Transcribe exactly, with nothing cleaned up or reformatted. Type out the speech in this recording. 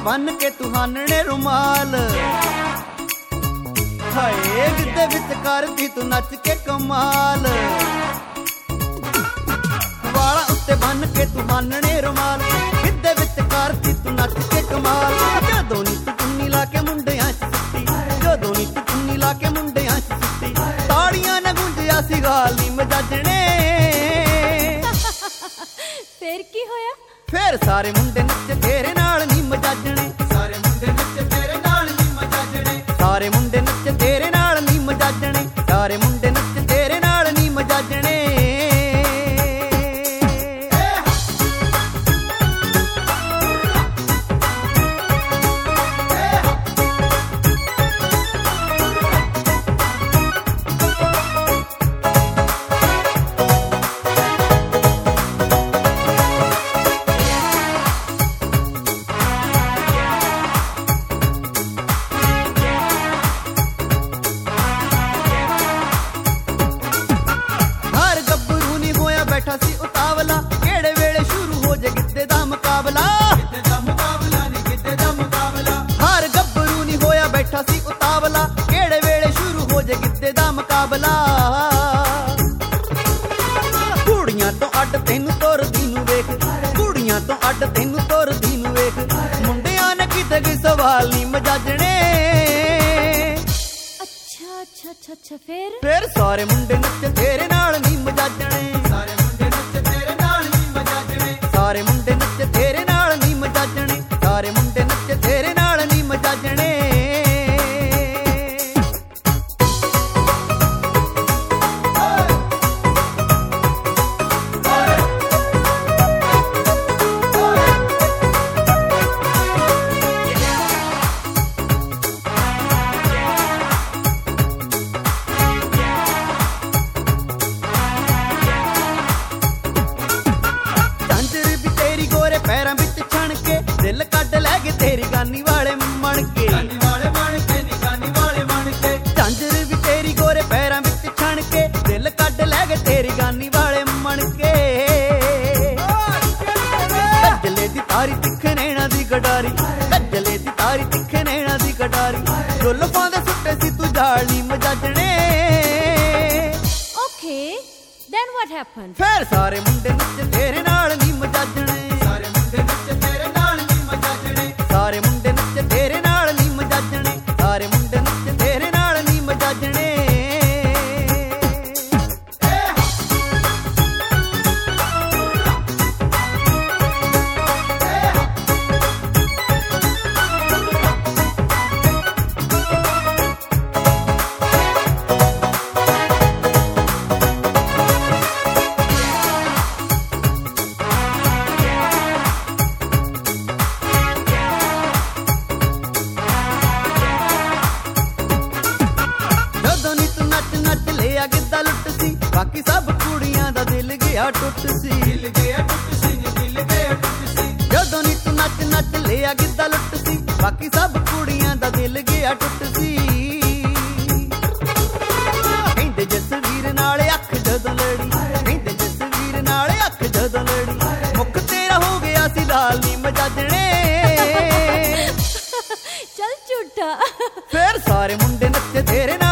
ਬੰਨ ਕੇ ਤੂੰ ਹਾਨਣੇ ਰੁਮਾਲ ਹਾਏ ਗਿੱਧੇ ਵਿੱਚ ਕਰਦੀ ਤੂੰ ਨੱਚ ਕੇ ਕਮਾਲ ਵਾਲਾਂ ਉੱਤੇ ਬੰਨ ਕੇ ਤੂੰ ਹਾਨਣੇ ਰੁਮਾਲ ਗਿੱਧੇ ਵਿੱਚ ਕਰਦੀ ਤੂੰ ਨੱਚ ਕੇ ਕਮਾਲ ਜਦੋਂ ਨੀ ਤੂੰ ਚੁੰਨੀ ਲਾ ਕੇ ਮੁੰਡਿਆਂ 'ਚ ਸੁੱਤੀ ਜਦੋਂ ਨੀ ਤੂੰ ਚੁੰਨੀ ਲਾ ਕੇ ਮੁੰਡਿਆਂ 'ਚ ਸੁੱਤੀ ਤਾੜੀਆਂ ਨਾ ਗੂੰਜਿਆ ਸੀ ਗਾਲ ਨੀ ਮਜਾਜਣੇ ਫੇਰ ਕੀ ਹੋਇਆ ਫੇਰ ਸਾਰੇ ਮੁੰਡੇ ਨੱਚ ਤੇਰੇ ਨਾਲ ਨੀ ਮਜਾਜਣੇ ਸਾਰੇ ਮੁੰਡੇ ਨੱਚ ਤੇਰੇ ਨਾਲ ਨੀ ਮਜਾਜਣੇ ਸਾਰੇ ਮੁੰਡੇ ਨੱਚ ਤੇਰੇ ਨਾਲ ਨੀ ਮਜਾਜਣੇ ਸਾਰੇ ਮੁੰਡੇ ਨੱਚ ਤੇਰੇ ਨਾਲ ਨੀ ਮਜਾਜਣੇ ਬੈਠਾ ਸੀ ਉਤਾਵਲਾ ਕਿਹੜੇ ਵੇਲੇ ਸ਼ੁਰੂ ਹੋ ਜੇ ਗਿੱਧੇ ਦਾ ਮੁਕਾਬਲਾ ਗਿੱਧੇ ਦਾ ਮੁਕਾਬਲਾ ਨੀ ਗਿੱਧੇ ਦਾ ਮੁਕਾਬਲਾ ਹਰ ਗੱਭਰੂ ਨੀ ਹੋਇਆ ਬੈਠਾ ਸੀ ਉਤਾਵਲਾ ਕਿਹੜੇ ਵੇਲੇ ਸ਼ੁਰੂ ਹੋ ਜੇ ਗਿੱਧੇ ਦਾ ਮੁਕਾਬਲਾ ਕੁੜੀਆਂ ਤੋਂ ਅੱਡ ਤੈਨੂੰ ਤੁਰਦੀ ਨੂੰ ਵੇਖ ਕੁੜੀਆਂ ਤੋਂ ਅੱਡ ਤੈਨੂੰ ਤੁਰਦੀ ਨੂੰ ਵੇਖ ਮੁੰਡਿਆਂ ਨੇ ਕਿਤੇ ਕੋਈ ਸਵਾਲ ਨੀ ਮਜਾਜਣੇ ਅੱਛਾ ਅੱਛਾ ਅੱਛਾ ਅੱਛਾ ਫੇਰ ਫੇਰ ਸਾਰੇ ਮੁੰਡੇ ਨੱਚ ਤੇਰੇ ਨਾਲ ਨੀ ਮਜਾਜਣੇ ਸਾਰੇ ਸਾਰੇ ਮੁੰਡੇ ਨੱਚ ਤੇਰੇ ਨਾਲ ਨੀ ਮਜਾਜਣੇ ਸਾਰੇ ਮੁੰਡੇ ਨੱਚ ਤੇਰੇ ਨਾਲ ਨੀ ਮਜਾਜਣੇ ਪੈਰਾਂ ਵਿੱਚ ਛਣ ਕੇ ਦਿਲ ਕੱਢ ਲੈ ਕੇ ਤੇਰੀ ਗਾਨੀ ਵਾਲੇ ਮਣ ਕੇ ਗਾਨੀ ਵਾਲੇ ਮਣ ਕੇ ਨੀ ਗਾਨੀ ਵਾਲੇ ਮਣ ਕੇ ਝਾਂਜਰ ਵੀ ਤੇਰੀ ਗੋਰੇ ਪੈਰਾਂ ਵਿੱਚ ਛਣ ਕੇ ਦਿਲ ਕੱਢ ਲੈ ਕੇ ਤੇਰੀ ਗਾਨੀ ਵਾਲੇ ਮਣ ਕੇ ਕੱਜਲੇ ਦੀ ਤਾਰੀ ਤਿੱਖੇ ਨੈਣਾ ਦੀ ਗਡਾਰੀ ਕੱਜਲੇ ਦੀ ਤਾਰੀ ਤਿੱਖੇ ਨੈਣਾ ਦੀ ਗਡਾਰੀ ਜ਼ੁਲਫਾਂ ਦੇ ਸੁੱਟੇ ਸੀ ਤੂੰ ਜਾਲੀ ਮਜਾਜਣੇ ਓਕੇ ਦੈਨ ਵਾਟ ਹੈਪਨ ਫੇਰ ਸਾਰੇ ਮੁੰਡੇ ਨੱਚ ਤੇਰੇ ਨਾਲ ਨੀ ਮਜਾਜਣੇ ਸਾਰੇ ਮੁੰਡੇ ਨੱਚ ਤੇਰੇ ਨਾਲ ਨੀ ਮਜਾਜਣੇ ਸਾਰੇ ਮੁੰਡੇ ਨੱਚ ਤੇਰੇ ਨਾਲ ਨੀ ਮਜਾਜਣੇ ਸਾਰੇ ਮੁੰਡੇ ਨੱਚ ਤੇਰੇ ਨਾਲ ਨੀ ਮਜਾਜਣੇ ਗਿੱਧਾ ਲੁੱਟ ਸੀ ਬਾਕੀ ਸਭ ਕੁੜੀਆਂ ਦਾ ਦਿਲ ਗਿਆ ਟੁੱਟ ਸੀ ਦਿਲ ਗਿਆ ਟੁੱਟ ਸੀ ਦਿਲ ਗਿਆ ਟੁੱਟ ਸੀ ਜਦੋਂ ਨੀ ਤੂੰ ਨੱਚ ਨੱਚ ਲਿਆ ਗਿੱਧਾ ਲੁੱਟ ਸੀ ਬਾਕੀ ਸਭ ਕੁੜੀਆਂ ਦਾ ਦਿਲ ਗਿਆ ਟੁੱਟ ਸੀ ਕਹਿੰਦੇ ਜਸਵੀਰ ਨਾਲ ਅੱਖ ਜਦੋਂ ਲੜੀ ਕਹਿੰਦੇ ਜਸਵੀਰ ਨਾਲ ਅੱਖ ਜਦੋਂ ਲੜੀ ਮੁੱਖ ਤੇਰਾ ਹੋ ਗਿਆ ਸੀ ਲਾਲ ਨੀ ਮਜਾਜਣੇ ਚੱਲ ਝੂਠਾ ਫੇਰ ਸਾਰੇ ਮੁੰਡੇ ਨੱਚ ਤੇਰੇ ਨਾਲ